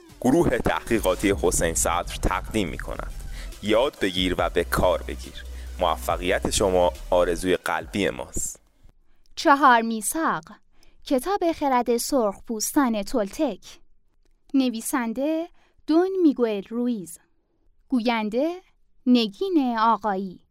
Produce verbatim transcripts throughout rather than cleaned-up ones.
گروه تحقیقاتی حسین صدر تقدیم می کند. یاد بگیر و به کار بگیر. موفقیت شما آرزوی قلبی ماست. چهار میثاق، کتاب خرد سرخپوستان تولتک. نویسنده دون میگوئل رویز. گوینده نگین آقایی.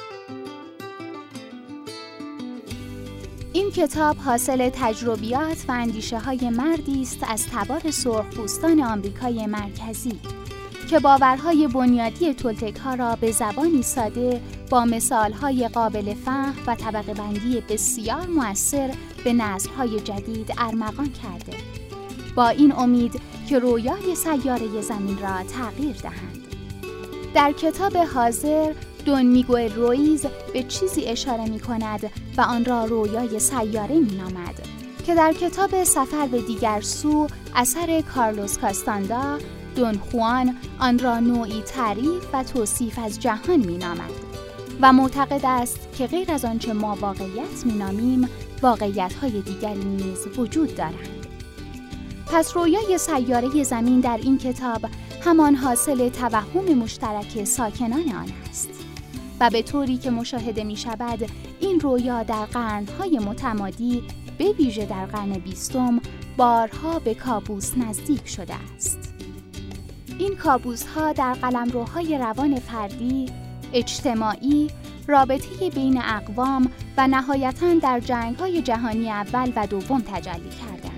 این کتاب حاصل تجربیات و اندیشه های مردی است از تبار سرخپوستان آمریکای مرکزی که باورهای بنیادی تولتک ها را به زبانی ساده با مثالهای قابل فهم و طبقه بندی بسیار مؤثر به نسل‌های جدید ارمغان کرده، با این امید که رویای سیاره زمین را تغییر دهند. در کتاب حاضر دون میگوئل رویز به چیزی اشاره می کند و آن را رویای سیاره می نامد که در کتاب سفر به دیگر سو اثر کارلوس کاستاندا، دون خوان آن را نوعی تعریف و توصیف از جهان می نامد و معتقد است که غیر از آنچه ما واقعیت می نامیم، واقعیت‌های دیگری نیز وجود دارند. پس رویای سیاره زمین در این کتاب همان حاصل توهم مشترک ساکنان آن است و به طوری که مشاهده می شود این رویا در قرن‌های متمادی به ویژه در قرن بیستم بارها به کابوس نزدیک شده است. این کابوس‌ها در قلمروهای روان فردی، اجتماعی، رابطه بین اقوام و نهایتاً در جنگ‌های جهانی اول و دوم تجلی کردند.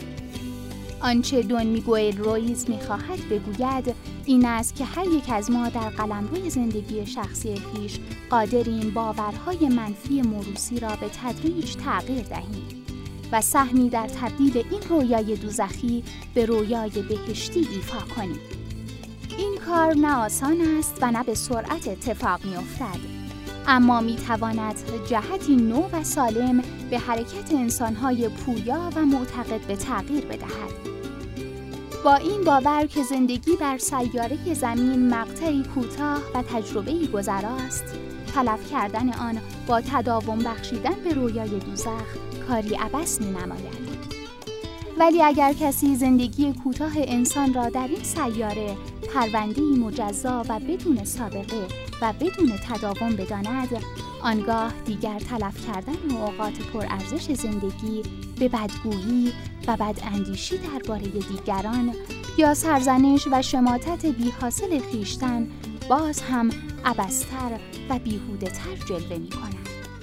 آنچه دون میگوئل رویز می‌خواهد بگوید این است که هر یک از ما در قلمروی زندگی شخصی خویش قادریم باورهای منفی موروثی را به تدریج تغییر دهیم و سهمی در تبدیل این رویای دوزخی به رویای بهشتی ایفا کنیم. این کار نه آسان است و نه به سرعت اتفاق می‌افتد، اما می‌تواند جهتی نو و سالم به حرکت انسان‌های پویا و معتقد به تغییر بدهد. با این باور که زندگی بر سیاره زمین مقطعی کوتاه و تجربه‌ای گذراست، تلف کردن آن با تداوم بخشیدن به رویای دوزخ کاری عبث می‌نماید. ولی اگر کسی زندگی کوتاه انسان را در این سیاره پرونده‌ای مجزا و بدون سابقه و بدون تداوم بداند، آنگاه دیگر تلف کردن اوقات پرارزش زندگی به بدگویی و بداندیشی درباره دیگران یا سرزنش و شماتت بی‌حاصل خویشتن باز هم عبث‌تر و بیهوده‌تر جلوه می‌کند.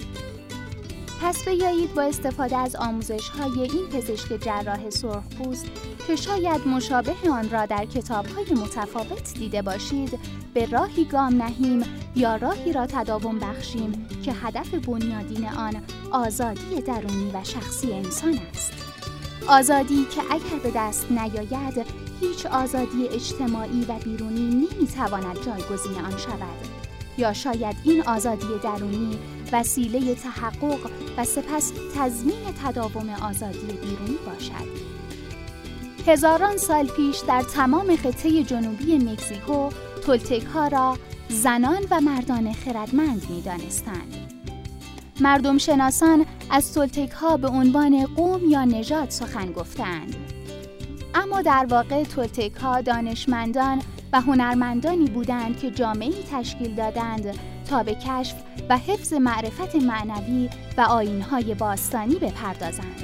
پس بیایید با استفاده از آموزش‌های این پزشک جراح سرخپوست که شاید مشابه آن را در کتاب‌های متفاوت دیده باشید، به راهی گام نهیم یا راهی را تداوم بخشیم که هدف بنیادین آن آزادی درونی و شخصی انسان است. آزادی که اگر به دست نیاید، هیچ آزادی اجتماعی و بیرونی نمی‌تواند جایگزین آن شود. یا شاید این آزادی درونی وسیله تحقق و سپس تضمین تداوم آزادی بیرونی باشد. هزاران سال پیش در تمام خطه جنوبی مکزیکو تولتک ها را زنان و مردان خردمند می دانستند. مردم شناسان از تولتک ها به عنوان قوم یا نژاد سخن گفتند. اما در واقع تولتک ها دانشمندان و هنرمندانی بودند که جامعه‌ای تشکیل دادند تا به کشف و حفظ معرفت معنوی و آیین‌های باستانی بپردازند.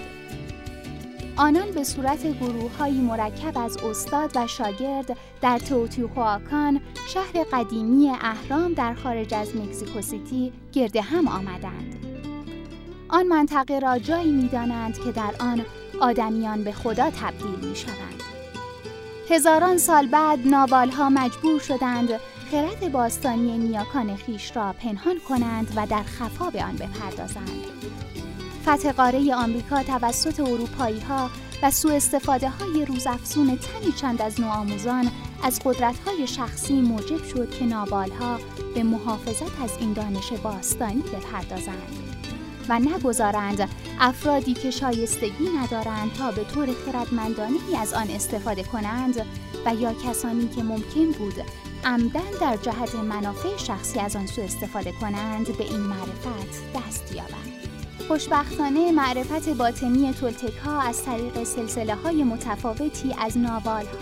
آنان به صورت گروه‌هایی مرکب از استاد و شاگرد در تئوتیهوآکان، شهر قدیمی اهرام در خارج از مکزیکو سیتی، گرد هم آمدند. آن منطقه را جایی می‌دانند که در آن آدمیان به خدا تبدیل می‌شوند. هزاران سال بعد ناوال‌ها مجبور شدند خرد باستانی نیاکان خویش را پنهان کنند و در خفا به آن بپردازند. فتح قاره آمریکا توسط اروپایی‌ها و سوء استفاده‌های روزافزون تنی چند از نوآموزان از قدرت‌های شخصی موجب شد که ناوال‌ها به محافظت از این دانش باستانی بپردازند و نگذارند افرادی که شایستگی ندارند تا به طور خردمندانه‌ای از آن استفاده کنند و یا کسانی که ممکن بود عمدن در جهت منافع شخصی از آن سوء استفاده کنند به این معرفت دست یابند. خوشبختانه معرفت باطنی تولتک ها از طریق سلسله های متفاوتی از ناوال‌ها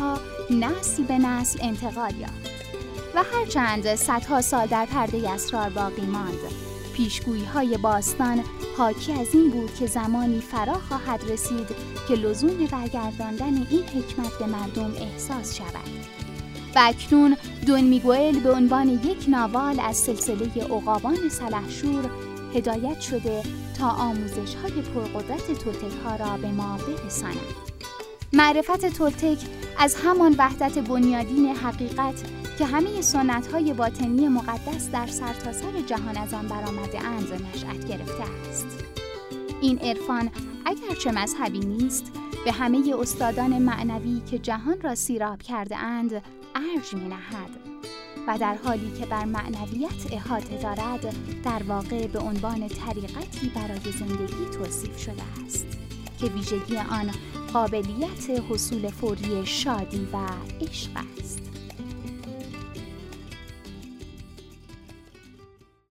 نسل به نسل انتقال یافت و هرچند صدها سال در پرده اسرار باقی ماند، پیشگویی‌های باستان حاکی از این بود که زمانی فرا خواهد رسید که لزوم برگرداندن این حکمت به مردم احساس شود. و اکنون دون میگوئل به عنوان یک ناوال از سلسله عقابان سلحشور هدایت شده تا آموزش‌های پرقدرت تولتک‌ها را به ما برساند. معرفت تولتک از همان وحدت بنیادین حقیقت که همه سنت‌های باطنی مقدس در سرتاسر جهان از آن برآمده‌اند نشأت گرفته است. این عرفان اگرچه مذهبی نیست، به همه استادان معنوی که جهان را سیراب کرده اند ارج می‌نهد و در حالی که بر معنویت احاطه دارد، در واقع به عنوان طریقتی برای زندگی توصیف شده است که ویژگی آن قابلیت حصول فوری شادی و عشق است.